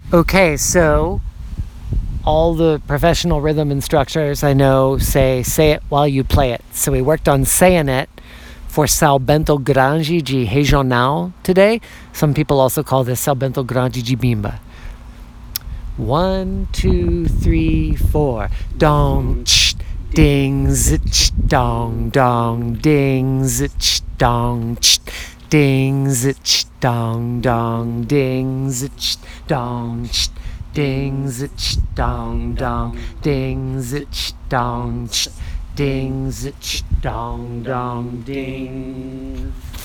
Okay, so all the professional rhythm instructors I know say it while you play it. So we worked on saying it for São Bento Grande de Regional today. Some people also call this São Bento Grande de Bimba. 1, 2, 3, 4. Dong, ch, ding, ch, dong, dong, ding, ch, dong, ch, ding, ch, dong, dong, ding, ch, dong, ch, ding, ch, dong, dong, ding, ch, dong, ch, ding, ch, dong, dong, ding.